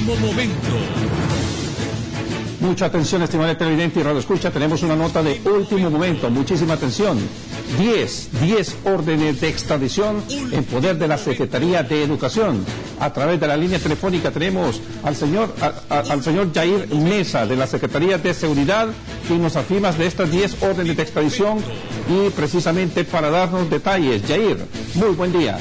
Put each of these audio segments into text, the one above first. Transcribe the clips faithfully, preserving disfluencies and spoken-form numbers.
Último momento. Mucha atención, estimado televidente y radio escucha, tenemos una nota de último momento, muchísima atención. diez, diez órdenes de extradición en poder de la Secretaría de Educación. A través de la línea telefónica tenemos al señor, a, a, al señor Jair Mesa de la Secretaría de Seguridad, quien nos afirma de estas diez órdenes de extradición y precisamente para darnos detalles. Jair, muy buen día.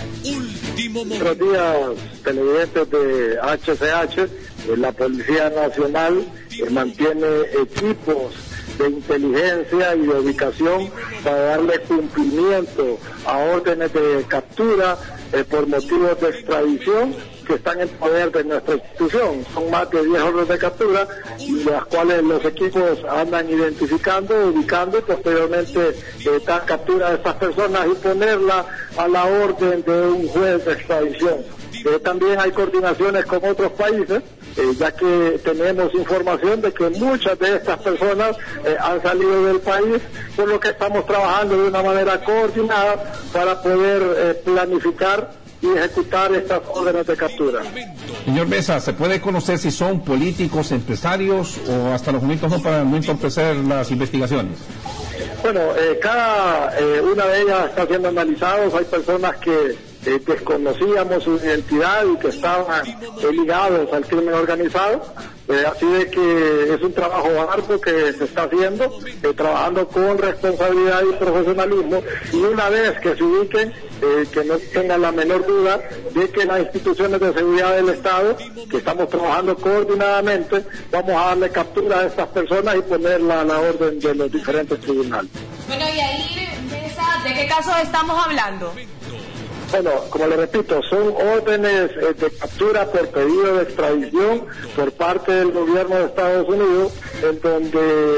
Buenos días, televidentes de H C H. La Policía Nacional eh, mantiene equipos de inteligencia y de ubicación para darle cumplimiento a órdenes de captura eh, por motivos de extradición que están en poder de nuestra institución. Son más de diez órdenes de captura, y las cuales los equipos andan identificando, ubicando y posteriormente eh, dar captura de estas personas y ponerla a la orden de un juez de extradición. Eh, también hay coordinaciones con otros países, eh, ya que tenemos información de que muchas de estas personas eh, han salido del país, por lo que estamos trabajando de una manera coordinada para poder eh, planificar y ejecutar estas órdenes de captura. Señor Mesa, ¿se puede conocer si son políticos, empresarios o hasta los momentos no, para no entorpecer las investigaciones? Bueno, eh, cada eh, una de ellas está siendo analizadas. Hay personas que eh, desconocíamos su identidad y que estaban eh, ligados al crimen organizado. Eh, así de que es un trabajo arduo que se está haciendo, eh, trabajando con responsabilidad y profesionalismo, y una vez que se ubiquen, eh, que no tengan la menor duda de que las instituciones de seguridad del Estado, que estamos trabajando coordinadamente, vamos a darle captura a estas personas y ponerla a la orden de los diferentes tribunales. Bueno, y ahí, ¿de qué caso estamos hablando? Bueno, como le repito, son órdenes eh, de captura por pedido de extradición por parte del gobierno de Estados Unidos, en donde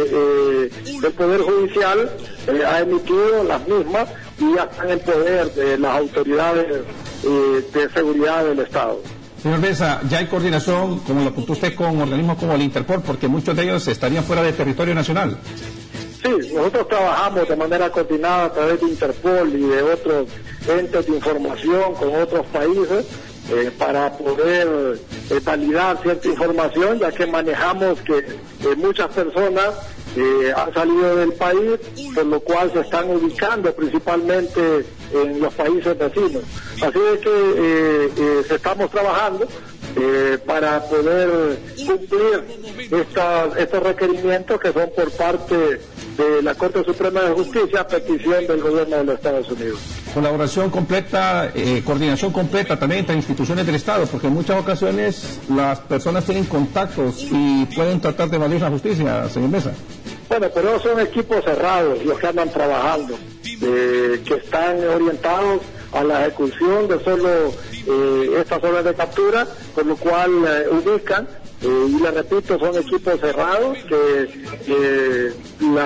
eh, el Poder Judicial eh, ha emitido las mismas y ya están en poder de las autoridades eh, de seguridad del Estado. Señor Mesa, ya hay coordinación, como lo apuntó usted, con organismos como el Interpol, porque muchos de ellos estarían fuera del territorio nacional. Sí, nosotros trabajamos de manera coordinada a través de Interpol y de otros entes de información con otros países eh, para poder eh, validar cierta información, ya que manejamos que eh, muchas personas eh, han salido del país, por lo cual se están ubicando principalmente en los países vecinos. Así es que eh, eh, estamos trabajando Eh, para poder cumplir esta, estos requerimientos que son por parte de la Corte Suprema de Justicia a petición del gobierno de los Estados Unidos. Colaboración completa, eh, coordinación completa también entre instituciones del Estado, porque en muchas ocasiones las personas tienen contactos y pueden tratar de evadir la justicia, señor Mesa. Bueno, pero son equipos cerrados los que andan trabajando, eh, que están orientados a la ejecución de solo eh, estas órdenes de captura, por lo cual eh, ubican, eh, y le repito, son equipos cerrados que eh,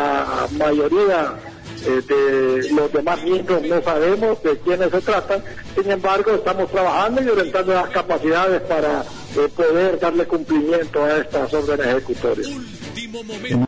la mayoría eh, de los demás miembros no sabemos de quiénes se tratan. Sin embargo, estamos trabajando y orientando las capacidades para eh, poder darle cumplimiento a estas órdenes ejecutorias.